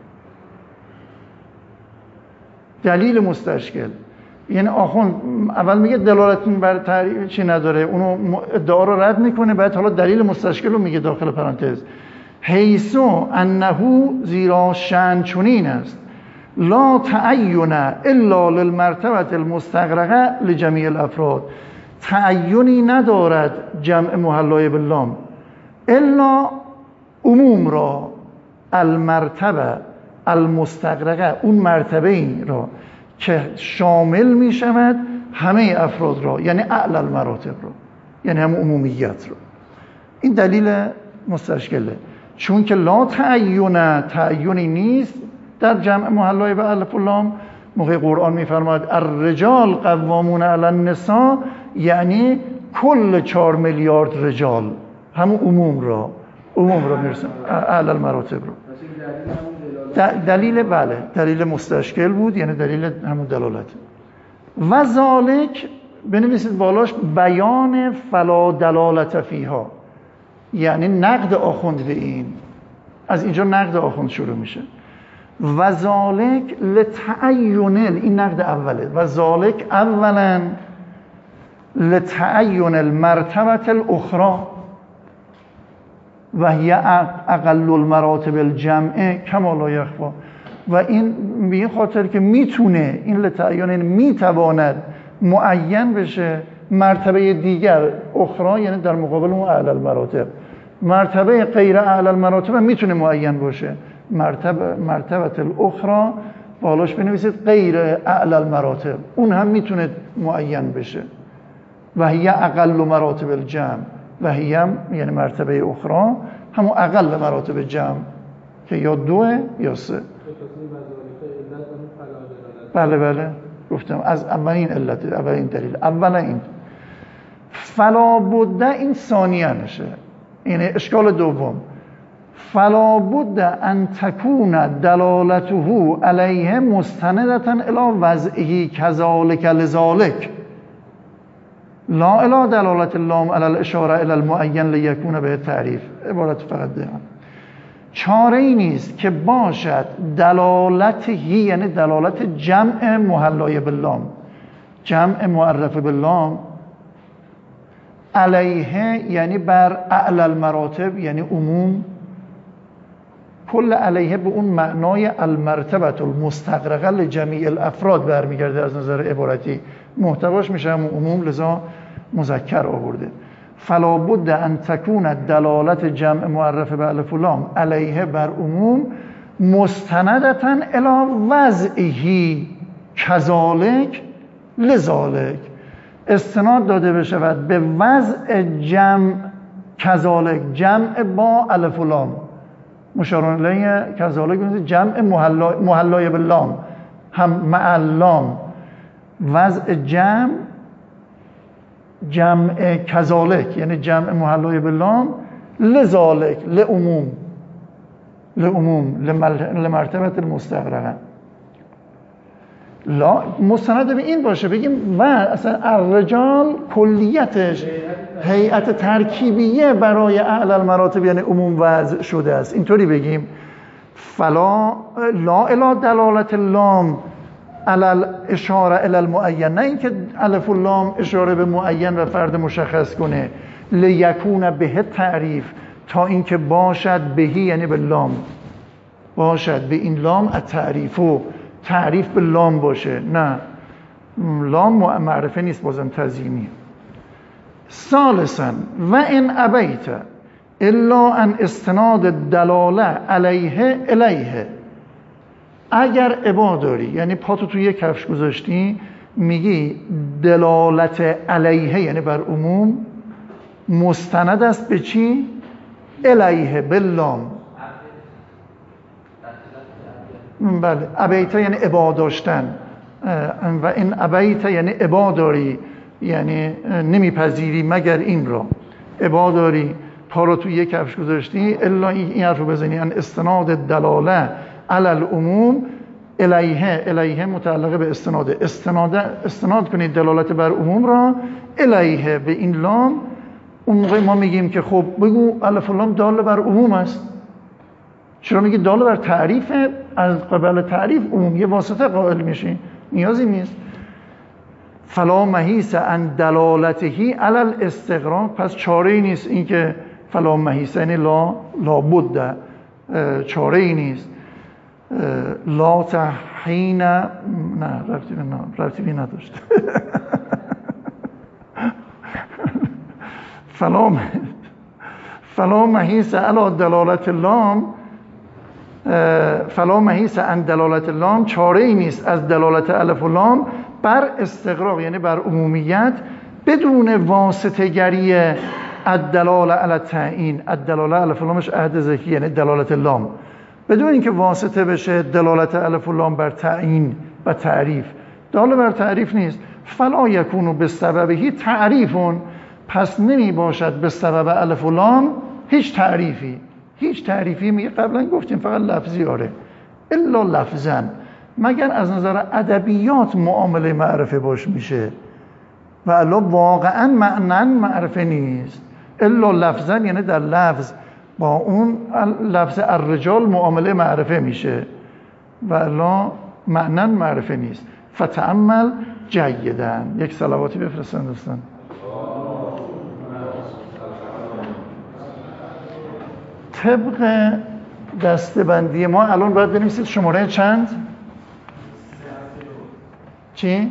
S1: دلیل مستشکل. یعنی آخوند اول میگه دلالت بر تعریف چی نداره، اونو ادعا رو رد میکنه، بعد حالا دلیل مستشکل رو میگه داخل پرانتز. حیث انه، زیرا شأن چنین است، لا تعین الا للمرتبه المستغرقه لجمیع الافراد، تعینی ندارد جمع محلای باللام الا عموم را، المرتبه المستغرقه، اون مرتبه ای را که شامل می شود همه افراد را، یعنی اعلی المراتب را، یعنی هم عمومیت را. این دلیل مستشکله، چون که لا تعینی نیست در جمع محلای به الف و لام. موقع قرآن میفرماید الرجال قوامون علی النساء، یعنی کل 4 میلیارد رجال، همون عموم را میرسن، اعلی المراتب را. دلیل بله دلیل مستشکل بود، یعنی دلیل همون دلالت. و ذالک بنویسید بالاش بیان فلا دلالت فیها، یعنی نقد آخوند به این، از اینجا نقد آخوند شروع میشه. و ذالک لتعین، این نقد اوله، و ذالک اولا لتعین المرتبه الاخرى و هی اقل المراتب الجمع کما لا یخفی، و این به این خاطر که میتونه این لتعین میتواند معین بشه مرتبه دیگر، اخرى یعنی در مقابل اون اعلی المراتب، مرتبه غیر اعلی المراتب میتونه معین باشه، مرتبه الاخرى بالاش بنویسید غیر اعلی المراتب، اون هم میتونه معین بشه. و هی اقل مراتب الجمع، و هی هم یعنی مرتبه اخرى همون اقل مراتب جمع که یا 2 یا 3. بله گفتم از اولین علت، اولین دلیل، اولا این فلا بد، این ثانیه نشه، یعنی اشکال دوم، فلا بد ان تکون دلالته علیه مستندة الی وضعه کذالک لذالک لا الی دلالت اللام علی الاشاره الی المعین لیکون به تعریف. عبارت فقط دارم، چاره ای نیست که باشد دلالته، یعنی دلالت جمع محلای باللام، جمع معرف باللام، علیه یعنی بر اعلی المراتب یعنی عموم، کل علیه به اون معنای المرتبه المستغرقه لجمیع الافراد برمیگرده از نظر عبارتی، محتواش میشه همون عموم، لذا مذکر آورده. فلا بد ان تکون دلالت جمع معرف به الف و لام علیه بر عموم مستندة الی وضعه کذالک لذالک استناد داده بشود به وضع جمع کذالک، جمع با الف و لام، مشار الیه کذالک جمع محلای باللام، هم مع لام، وضع جمع کذالک یعنی جمع محلای باللام، لذالک لعموم لمرتبه المستغرقه. لا مستند به این باشه بگیم و اصلا الرجال کلیتش هیئت ترکیبیه برای اعلی المراتب یعنی عموم وضع شده است، اینطوری بگیم. فلا لا الی دلالت اللام علی اشاره الی المعین، نه اینکه الف و لام اشاره به معین و فرد مشخص کنه، لیکون به تعریف تا اینکه باشد بهی یعنی به لام، باشد به این لام التعریفو، تعریف به لام باشه، نه لام معرفه نیست، بازم تزیینی. ثالثا و ان ابیت الا ان استناد دلاله علیه الیه، اگر ابا داری یعنی پاتو توی یک کفش گذاشتی میگی دلالت علیه یعنی بر عموم مستند است به چی؟ الیه باللام. بله ابیت یعنی ابا داشتن و این ابیت یعنی ابا داری یعنی نمیپذیری مگر این را، ابا داری پا رو توی یک کفش گذاشتی الا این حرف رو بزنی ان استناد دلاله علی العموم الیه متعلقه به استناد کنید دلالت بر عموم را الیه به این لام. اون موقع ما میگیم که خب بگو الف و لام دال بر عموم است، چرا میگی دال بر تعریف؟ از قبل تعریف عموم یه واسطه قائل میشی، نیازی نیست. فلا محیص عن دلالته علی الاستغراق، پس چاره ای نیست این که فلا محیص یعنی لا بد، چاره ای نیست. لا تحین نه ربطی نداشت. فلا محیص علی دلالت اللام، فلا محیص عن دلالت اللام، چاره ای نیست از دلالت الف و لام بر استغراق یعنی بر عمومیت بدون واسطه گری الدلاله علی التعیین. الدلاله الف و لامش عهد ذکی یعنی دلالت لام، بدون اینکه واسطه بشه دلالت الف و لام بر تعیین و تعریف، دال بر تعریف نیست. فلا یکون به سببهی تعریفون، پس نمی باشد به سبب الف و لام هیچ تعریفی میگه قبلا گفتیم فقط لفظی آره، الا لفظا، مگر از نظر ادبیات معامله معرفه باش میشه و الا واقعا معنن معرفه نیست. الا لفظا یعنی در لفظ با اون لفظ الرجال معامله معرفه میشه و الا معنن معرفه نیست. فتأمل جیدا. یک صلواتی بفرستن دوستان. طبق دسته‌بندی ما الان باید بنویسید شماره چند؟ چی؟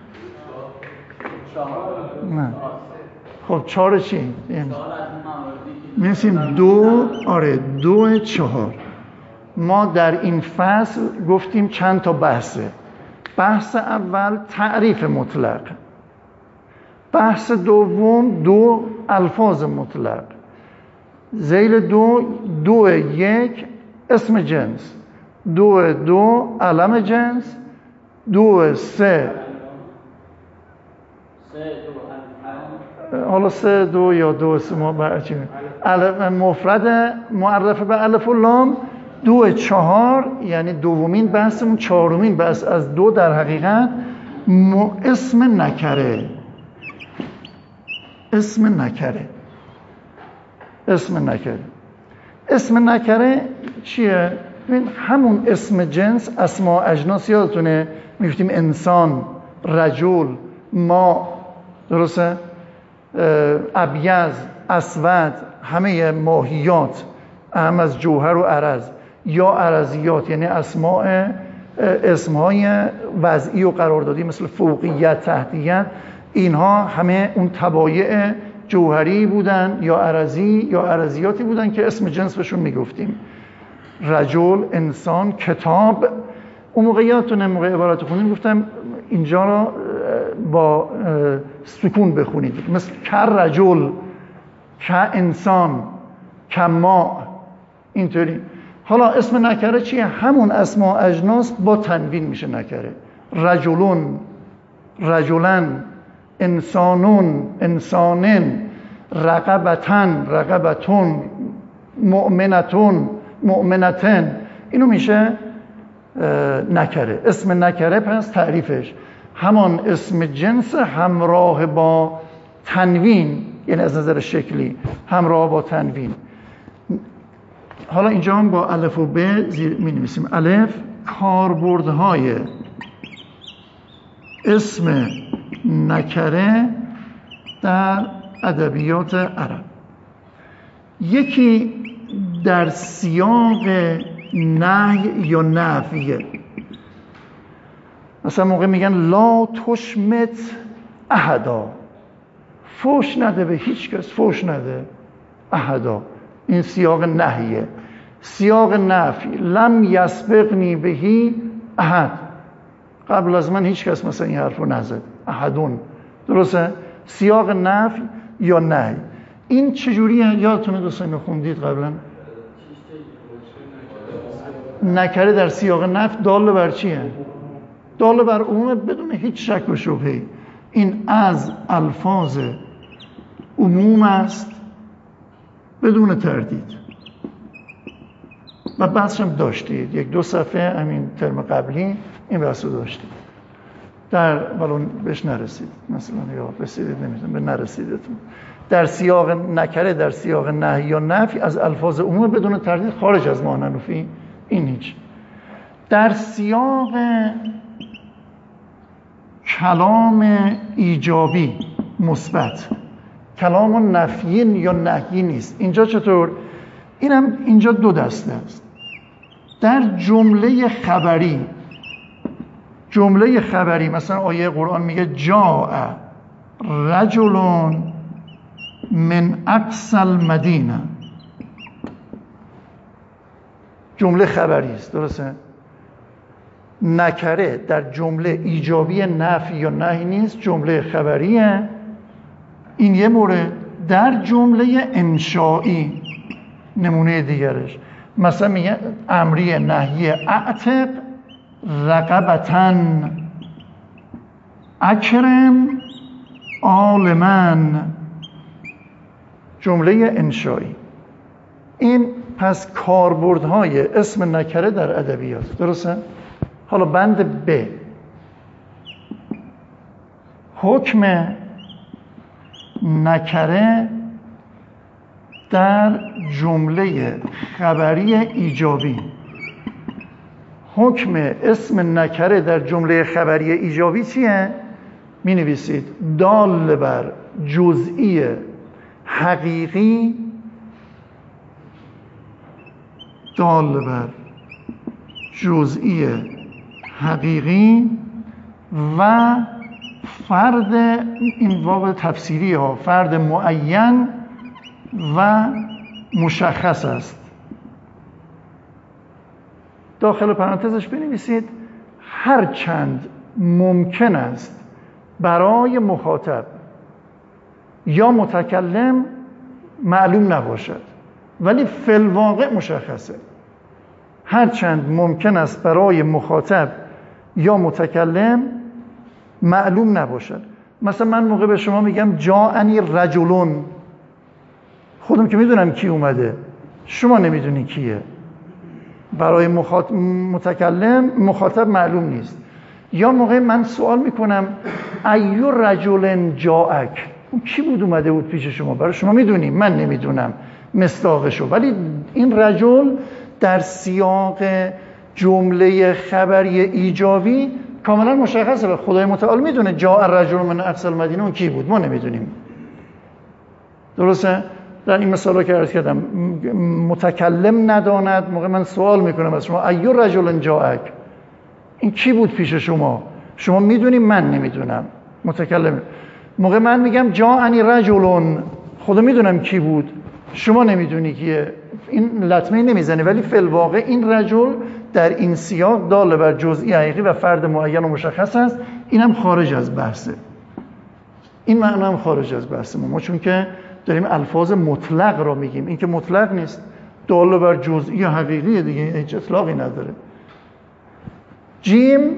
S1: 4. نه خب 4 چی؟ می‌نویسیم 2. آره 2 4. ما در این فصل گفتیم چند تا بحثه. بحث اول تعریف مطلق، بحث دوم 2 الفاظ مطلق، ذیل 2 1 اسم جنس، 2 علم جنس، 2 3 حالا 3 2 یا 2 3 مفرد معرف به الف و لام، 2 4 یعنی دومین بحثمون، چهارمین بحث از 2 در حقیقت اسم نکره. اسم نکره چیه؟ ببین همون اسم جنس، اسماء اجناس یادتونه میگفتیم انسان، رجل، ما، درسته؟ ابیض، اسود، همه ماهیات اهم از جوهر و عرض یا عرضیات یعنی اسمهای وضعی و قراردادی مثل فوقیت، تحتیت، اینها همه اون تبایع جوهری بودن یا عرضی یا عرضیاتی بودن که اسم جنس بهشون میگفتیم. رجل، انسان، کتاب. اون موقع یادتونه موقع عبارت خوندیم گفتم اینجا را با سکون بخونید، مثل کر رجل، که انسان، کما، اینطوری. حالا اسم نکره چیه؟ همون اسماء اجناس با تنوین میشه نکره. رجلون، رجلن، انسانون، انسانن، رقبتن، رقبتون، مؤمنتون، مؤمنتن، اینو میشه نکره. اسم نکره پس تعریفش همان اسم جنس همراه با تنوین، یعنی از نظر شکلی همراه با تنوین. حالا اینجا هم با الف و ب زیر می نویسیم. الف، کاربردهای اسم نکره در ادبیات عرب. یکی در سیاق نهی یا نفیه. مثلا موقع میگن لا تشمت احدا، فوش نده به هیچ کس، فوش نده احدا، این سیاق نهیه. سیاق نفی، لم یسبقنی بهی احد، قبل از من هیچ کس مثلا این حرف رو نزد، احدون، درسته؟ سیاق نفی یا نهی. این چجوریه؟ یادتونه دوستان اینو خوندید قبلا؟ نکره در سیاق نفی دال بر چیه؟ دال بر عموم بدون هیچ شک و شبهه‌ای. این از الفاظ عموم است بدون تردید. و بحثش هم داشتید، یک دو صفحه همین ترم قبلی این بحث رو داشتید، در ولون بهش نرسید مثلا، یا رسیدید نمیدونم به نرسیدتون. در سیاق نکره در سیاق نهی یا نفی از الفاظ عموم بدون تردید، خارج از ماننوفی، این هیچ. در سیاق کلام ایجابی مثبت، کلام نفی یا نهی نیست. اینجا چطور؟ اینم اینجا دو دسته است. در جمله خبری، جمله خبری مثلا آیه قرآن میگه جاء رجل من اقصی المدینه، جمله خبری است، درسته؟ نکره در جمله ایجابی نفی یا نهی نیست، جمله خبریه. این یه مورد. در جمله انشایی نمونه دیگرش مثلا میگه امری نهی، اعتق رقبتن، اکرم عالمن، جمله انشایی. این پس کاربردهای اسم نکره در ادبیات، درسته؟ حالا بند ب، حکم نکره در جمله خبری ایجابی. حکم اسم نکره در جمله خبری ایجابی چیه؟ می نویسید دال بر جزئی حقیقی، دال بر جزئی حقیقی و فرد، این واو تفسیری ها، فرد معین و مشخص است. داخل پرانتزش بنویسید هرچند ممکن است برای مخاطب یا متکلم معلوم نباشد، ولی فی الواقع مشخصه. هرچند ممکن است برای مخاطب یا متکلم معلوم نباشد. مثلا من موقع به شما میگم جاءنی رجلون، خودم که میدونم کی اومده، شما نمیدونی کیه. برای مخاطب معلوم نیست. یا موقع من سوال میکنم ایو رجل جاءک، اون کی بود اومده بود پیش شما؟ برای شما میدونی، من نمیدونم مصداقشو، ولی این رجل در سیاق جمله خبری ایجابی کاملا مشخصه و خدای متعال میدونه جاء الرجل من اقصی المدینه، اون کی بود؟ ما نمیدونیم، درسته؟ در این مثالا که عرض کردم متکلم نداند، موقع من سوال میکنم از شما ایو رجل جاءک، این کی بود پیش شما؟ شما میدونی، من نمیدونم، متکلم. موقع من میگم جاءنی رجل، خدا میدونم کی بود، شما نمیدونی کیه، این لطمه نمیزنه، ولی فی الواقع این رجل در این سیاق دال بر جزئی حقیقی و فرد معین و مشخص است. اینم خارج از بحثه. این معنی هم خارج از بحث ما چون که داریم الفاظ مطلق را میگیم. این که مطلق نیست، دال بر جزئی یا حقیقیه دیگه، هیچ اطلاقی نداره. جیم،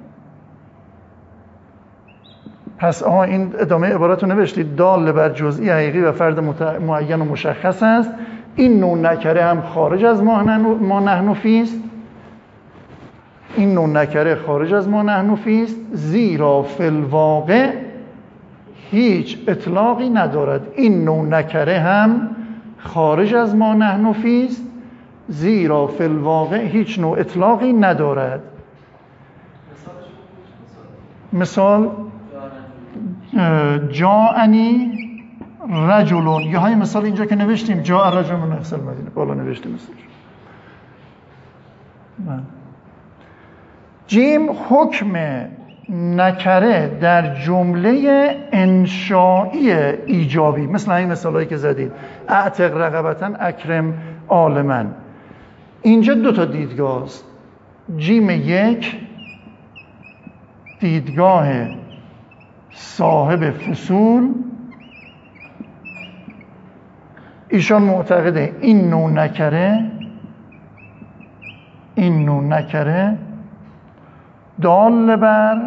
S1: پس این ادامه عبارت رو نوشتید، دال بر جزئی حقیقی و فرد معین و مشخص است. این نوع نکره هم خارج از ما نحن فیه است. این نوع نکره خارج از ما نحن فیه است، زیرا فی الواقع هیچ اطلاقی ندارد. این نوع نکره هم خارج از ما نحن فیه است، زیرا فی الواقع هیچ نوع اطلاقی ندارد. مثال جاءنی رجلون، یا های مثال اینجا که نوشتیم جاء رجل من اقصی المدینه، بالا نوشتیم مثال. جیم، حکم نکره در جمله انشائی ایجابی، مثل این مثالایی که زدید، اعتق رقبتا اکرم عالما. اینجا دو تا دیدگاه است. جیم یک دیدگاه صاحب فصول، ایشان معتقده این نوع نکره دال بر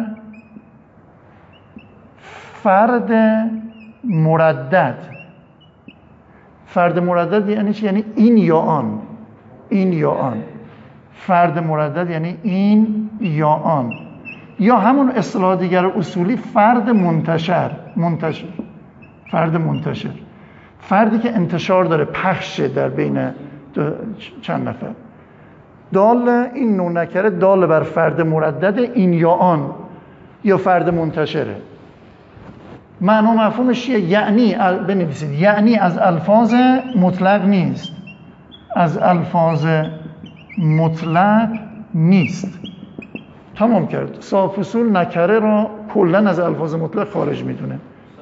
S1: فرد مردد. فرد مردد یعنی چی؟ یعنی این یا آن. این یا آن. فرد مردد یعنی این یا آن. یا همون اصطلاح دیگر اصولی فرد منتشر. فرد منتشر، فردی که انتشار داره، پخشه در بین چند نفر. دال، این نوع نکره دال بر فرد مردد این یا آن، یا فرد منتشره. معنی و مفهومش چیه؟ یعنی بنویسید، یعنی از الفاظ مطلق نیست. از الفاظ مطلق نیست. تمام کرد. صاحب فصول نکره را کلن از الفاظ مطلق خارج میدونه.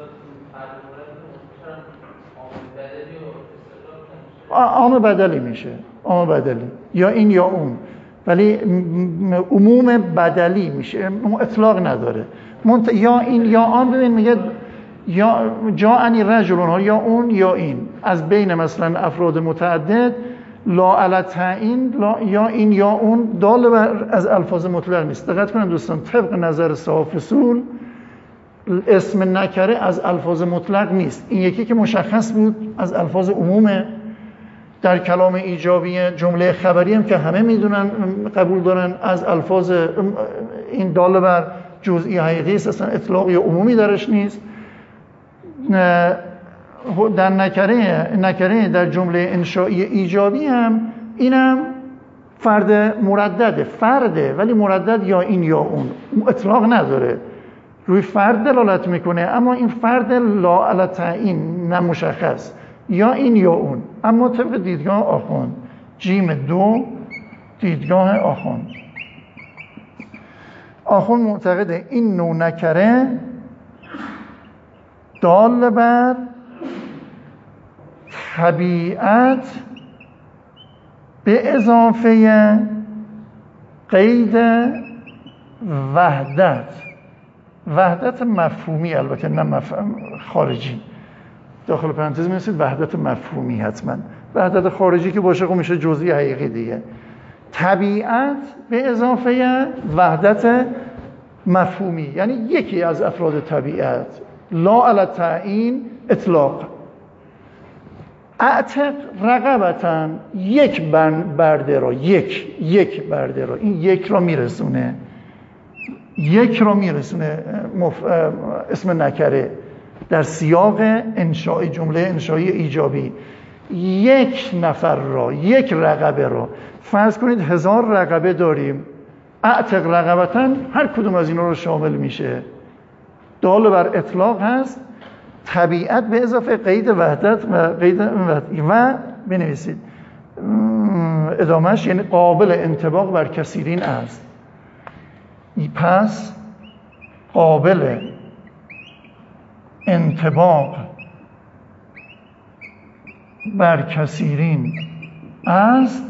S1: عام بدلی میشه، عام بدلی، یا این یا اون، ولی عموم بدلی میشه، اطلاق نداره. یا این یا آن. ببین میگه یا جاءنی رجلون، یا اون یا این، از بین مثلا افراد متعدد، لا علی تعیین، یا این یا اون، دال بر از الفاظ مطلق نیست. دقت کنید دوستان، طبق نظر صاحب فصول اسم نکره از الفاظ مطلق نیست. این یکی که مشخص بود از الفاظ عمومه. در کلام ایجابی جمله خبری هم که همه میدونن قبول دارن از الفاظ این دال بر جزئی حقیقی است، اصلا اطلاق یا عمومی درش نیست. در نکره در جمله انشائی ایجابی هم اینم فرد مردده، فرده ولی مردد یا این یا اون، اطلاق نداره، روی فرد دلالت میکنه، اما این فرد لا علی تعیین، نمشخص، یا این یا اون. اما طبق دیدگاه آخوند، جیم دو دیدگاه آخوند معتقده این نوع نکره دال بر طبیعت به اضافه قید وحدت مفهومی، البته نه خارجی. داخل پرانتز می‌نویسید وحدت مفهومی، حتما وحدت خارجی که باشه خب میشه جزئی حقیقی دیگه. طبیعت به اضافه وحدت مفهومی یعنی یکی از افراد طبیعت، لا علی تعیین، اطلاق. اعتق رقبتا، یک برده را، یک برده را، این یک را میرسونه اسم نکره در سیاق انشائی، جمله انشائی ایجابی. یک نفر را، یک رقبه را، فرض کنید 1000 رقبه داریم، اعتق رقبتا هر کدوم از اینا رو شامل میشه، دال بر اطلاق هست. طبیعت به اضافه قید وحدت و بنویسید ادامهش، یعنی قابل انطباق بر کثیرین است. پس قابل انطباق بر کثیرین است،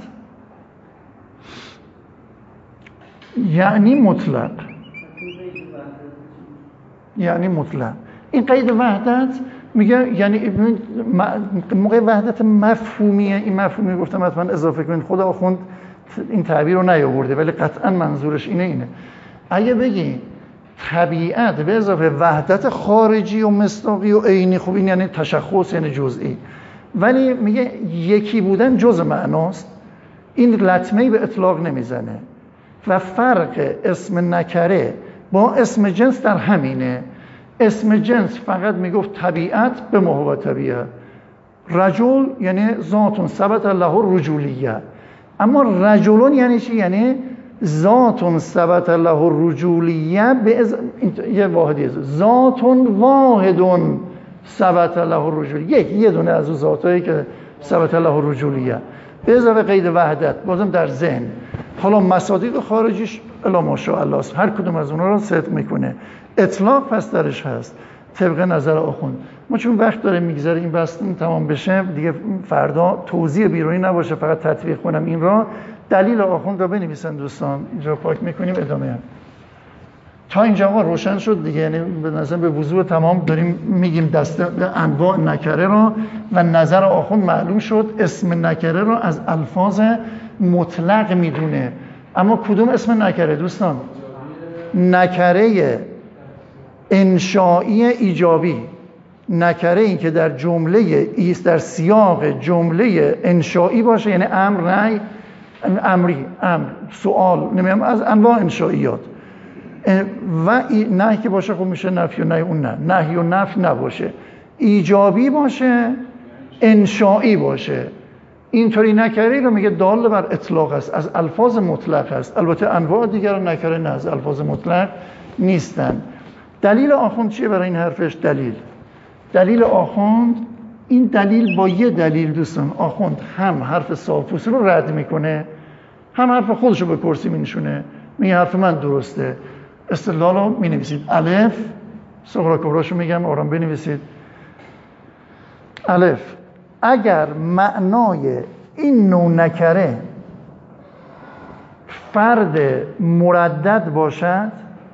S1: یعنی مطلق. این قید وحدت میگه یعنی موقع وحدت مفهومیه. این مفهومی گفتم حتما اضافه کنید، خود آخوند این تعبیر رو نیاورده ولی قطعا منظورش اینه. اگه بگی طبیعت به اضافه وحدت خارجی و مصداقی و عینی، خب این یعنی تشخص، یعنی جزئی. ولی میگه یکی بودن جز معناست، این لطمه‌ای به اطلاق نمیزنه. و فرق اسم نکره با اسم جنس در همینه. اسم جنس فقط میگفت طبیعت به ما هو طبیعه، رجل یعنی ذات ثبت له رجولیه. اما رجلون یعنی چی؟ یعنی ذات ثبت له رجولیه یه واحدی، ذات واحد ثبت له رجولیه، یه دونه از اون ذاتایی که ثبت له رجولیه به اضافه قید وحدت بازم در ذهن. حالا مصادیق خارجیش الا ماشاءالله است، هر کدوم از اونها رو صدق میکنه. اطلاق پس درش هست طبق نظر آخوند. ما چون وقت داره میگذره این بحث تمام بشه دیگه، فردا توضیح بیرونی نباشه، فقط تطبیق کنم این را. دلیل آخوند را بنویسن دوستان، اینجا پاک میکنیم ادامه هم. تا اینجا ما روشن شد دیگه، یعنی به نظر به وضوح تمام داریم میگیم دسته انواع نکره را و نظر آخوند معلوم شد. اسم نکره را از الفاظ مطلق میدونه. اما کدوم اسم نکره دوستان؟ نکره انشائی ایجابی، نکره این که در جمله ایست، در سیاق جمله انشائی باشه، یعنی امر، نهی، امری، امر، سوال، نمیم از انواع انشائیات. و نهی که باشه خب میشه نفی و نهی، اون نه، نهی و نفی نباشه، ایجابی باشه، انشائی باشه. اینطوری نکره رو میگه دال بر اطلاق است، از الفاظ مطلق است. البته انواع دیگر نکره نه از الفاظ مطلق نیستن. دلیل آخوند چیه برای این حرفش؟ دلیل آخوند، این دلیل با یه دلیل دوستان، آخوند هم حرف صافوسی رو رد میکنه، هم حرف خودش رو به کرسی مینشونه، میگه حرف من درسته. استدلال رو مینویسید. الف، صغرا کبراشو میگم آرام بنویسید. الف، اگر معنای این نوع نکره فرد مردد باشد،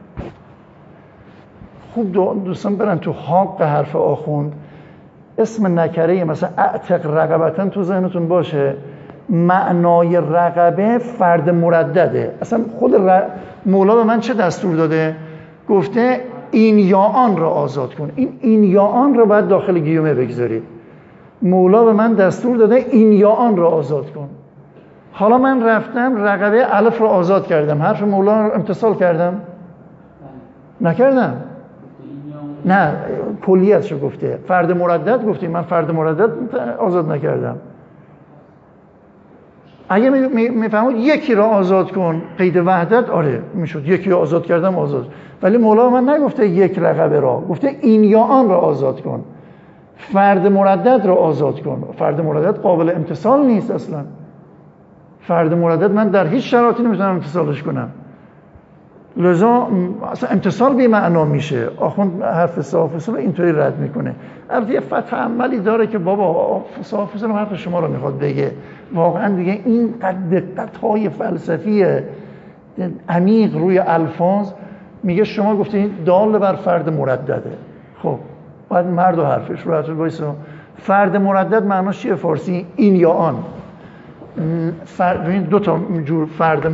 S1: خوب دوستان برن تو حق حرف آخوند. اسم نکره مثلا اعتق رقبتن تو ذهنتون باشه، معنای رقبه فرد مردده. اصلا خود مولا به من چه دستور داده؟ گفته این یا آن را آزاد کن. این یا آن را باید داخل گیومه بگذارید. مولا به من دستور داده این یا آن را آزاد کن. حالا من رفتم رقبه الف را آزاد کردم، حرف مولا را امتثال کردم؟ نکردم. نه، کلیتشو گفته. فرد مردد گفته، من فرد مردد آزاد نکردم. اگه میفهمید یکی را آزاد کن، قید وحدت، آره میشد یکی را آزاد کردم، آزاد. ولی مولا من نگفته یک رقبه را، گفته این یا آن را آزاد کن، فرد مردد را آزاد کن. فرد مردد قابل امتثال نیست اصلا. فرد مردد من در هیچ شرایطی نمیتونم امتثالش کنم، لذا اصلا امتثال بی معنا میشه. آخوند حرف صافوسی رو اینطوری رد میکنه. البته یه فتح عملی داره که بابا صافوسی رو حرف شما رو میخواد بگه. واقعا دیگه این دقت‌های فلسفی عمیق روی الفاظ، میگه شما گفتید دال بر فرد مردده. خب باید مرد و حرفش رو حرف بایسا. فرد مردد معناش چیه فارسی؟ این یا آن. دو تا جور فرد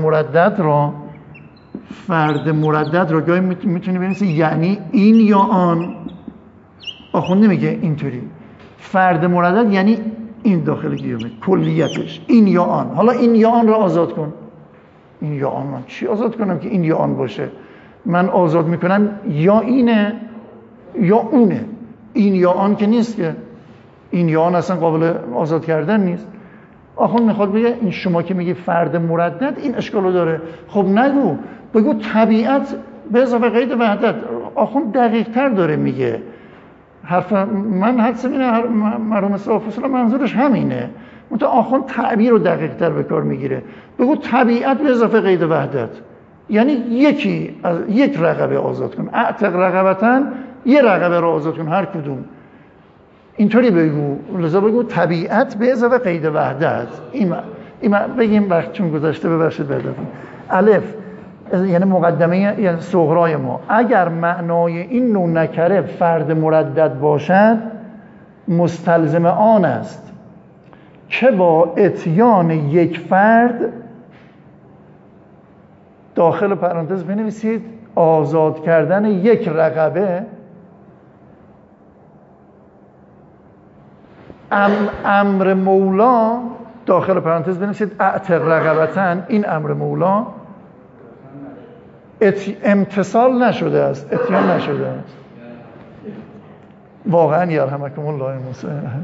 S1: مردد را گاهی میتونی بنویسی یعنی این یا آن. آخوند نمیگه اینطوری. فرد مردد یعنی این داخل گیومه کلیتش، این یا آن. حالا این یا آن را آزاد کن. این یا آن من چی آزاد کنم که این یا آن باشه؟ من آزاد میکنم یا اینه یا اونه. این یا آن که نیست که. این یا آن اصلا قابل آزاد کردن نیست. آخوند میخواد بگه این شما که میگی فرد مردد این اشکالو داره. خب نگو، بگو طبیعت به اضافه قید وحدت. آخوند دقیق تر داره میگه. حرف من حدس اینه، مرحوم صافوسی منظورش همینه، منتها آخوند تعبیر رو دقیق تر به کار میگیره. بگو طبیعت به اضافه قید وحدت، یعنی یکی از یک رقبه آزاد کن. اعتق رقبتن، یه رقبه رو آزاد کن، هر کدوم. اینطوری بگو. لذا بگو طبیعت به اضافه قید وحدت. این بگیم وقت چون گذشته، ببخشید بعدتون. الف، یعنی مقدمه یعنی صغرای ما، اگر معنای این نوع نکره فرد مردد باشد مستلزم آن است که با اتیان یک فرد، داخل پرانتز بنویسید آزاد کردن یک رقبه، امر مولا، داخل پرانتز بنویسید اعتق رقبتن، این امر مولا امتصال نشده است، اتیان نشده است. واقعا یرحمکم الله موسی.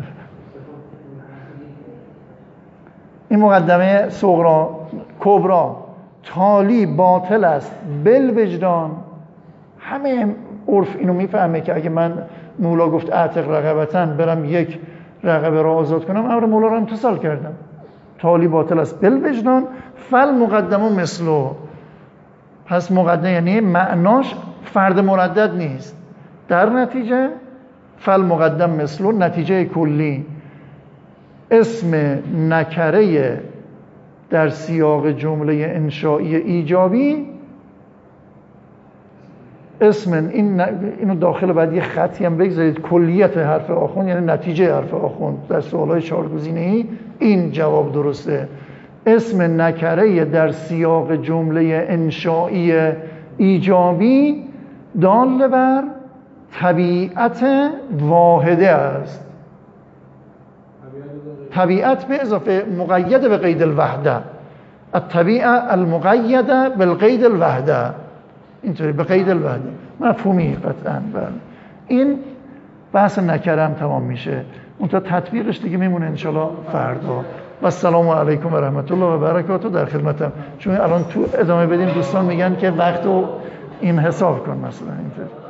S1: این مقدمه صغرا. کبرا، تالی باطل است بالوجدان. همه عرف اینو میفهمه که اگه من مولا گفت اعتق رقبتن برم یک رقبه را آزاد کنم، امر مولا را امتصال کردم. تالی باطل است بالوجدان فل مقدمه مثلو. پس مقدمه یعنی معناش فرد مردد نیست، در نتیجه فل مقدم مثلو، نتیجه کلی اسم نکره در سیاق جمله انشایی ایجابی، اسم اینو داخل بعد یه خطی هم بگذارید، کلیت حرف آخوند یعنی نتیجه حرف آخوند در سوالهای 4 گزینه‌ای، این جواب درسته. اسم نکره در سیاق جمله انشایی ایجابی دال بر طبیعت واحده است. طبیعت به اضافه مقید به قید الوحده، الطبیعه المقیده بالقید الوحده، اینطوری به قید الوحده مفهومی قطعا. این بحث نکرم تمام میشه، اون تا تطبیقش دیگه میمونه انشالله فردا. و السلام علیکم و رحمت الله و برکاته. در خدمتم. چون الان تو ادامه بدیم دوستان میگن که وقتو این حساب کن مثلا اینطوری.